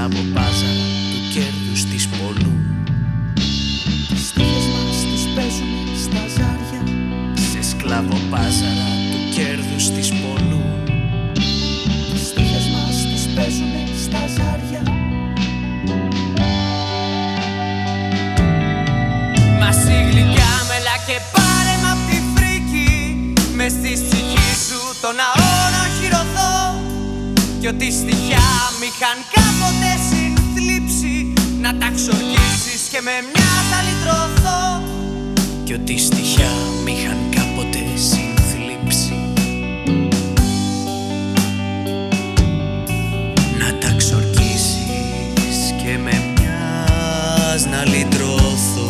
σκλαβοπάζαρα του κέρδους της πολλού. Τις στίχες μας τις παίζουμε στα ζάρια, σε σκλαβοπάζαρα του κέρδους της πολλού. τις στίχες μας τις παίζουμε στα ζάρια. Μασί γλυκιά μελά και πάρε μ' απ' τη φρίκη, μες στη ψυχή σου τον ναό να χειρωθώ. Κι ό,τι στοιχιά μ' είχαν κάποτε συνθλίψει, να τα ξορκίσεις και με μια θα λυτρωθώ. Κι ό,τι στοιχιά μ' είχαν κάποτε συνθλίψει, να τα ξορκίσεις και με μιας να λυτρωθώ.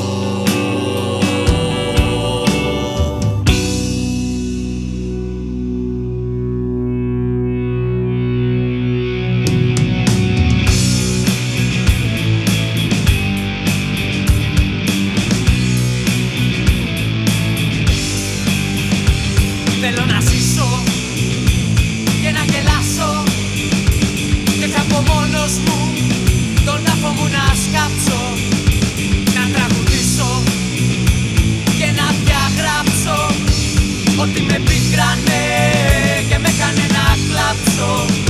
Θέλω να ζήσω και να γελάσω και θα πω μόνος μου τον τάφο μου να σκάψω, να τραγουδήσω και να διαγράψω ότι με πίκρανε και με έκανε να κλάψω.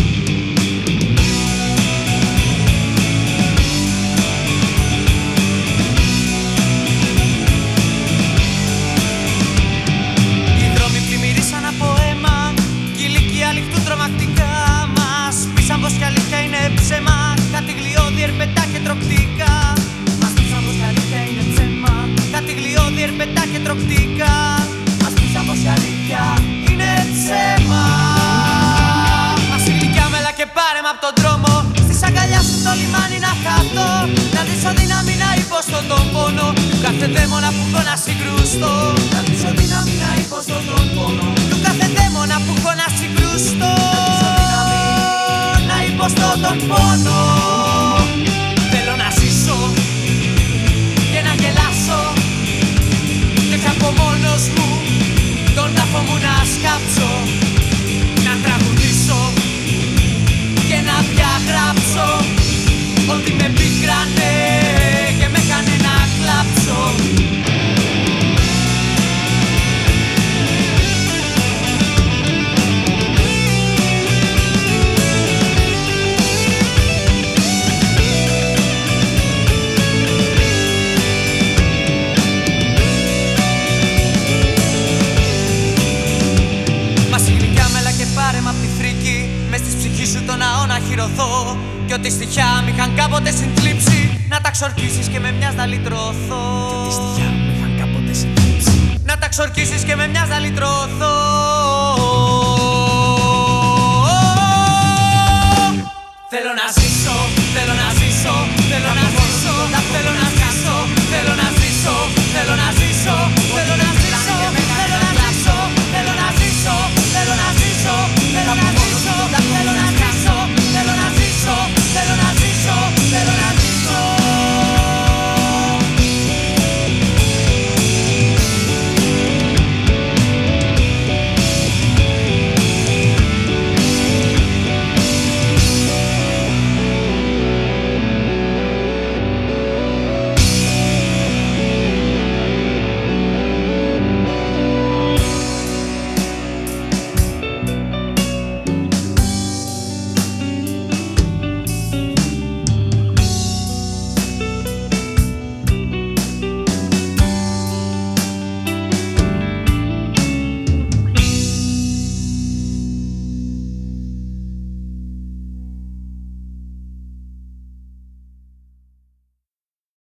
Τρομακτικά μας πείσαν πως κι αλήθεια είναι ψέμα, κάτι γλιώδη ερπετά και τροκτικά. Μας πείσαν πως κι αλήθεια είναι ψέμα, κάτι γλιώδη ερπετά και τροκτικά. Μας πείσαν πως κι αλήθεια είναι ψέμα. Μας η γλυκιά μέλα και πάρε μ' απ' τον δρόμο, στις αγκαλιά σου στο λιμάνι να χαθώ, να δίσω δύναμη να υποστώ τον πόνο του κάθε δαίμονα που έχω να συγκρούστω. Να δίσω δύναμη να υποστώ τον πόνο του κάθε δαίμονα που έχω να συγκρούστω. Να υποστώ τον πόνο. Θέλω να ζήσω και να γελάσω και θα πω μόνος μου τον τάφο μου να σκάψω, να τραγουδήσω και να διαγράψω ότι με πίκρανε και με έκανε να κλάψω. Πάρε μ' απ' τη φρίκη, μες στη ψυχή σου το ναό να χειρωθώ. Κι ό,τι στοιχιά μ' είχαν κάποτε συνθλίψει, να τα ξορκίσεις και με μιας να λυτρωθώ. Κι ό,τι στοιχιά μ' είχαν κάποτε συνθλίψει, να τα ξορκίσεις και με μιας να λυτρωθώ.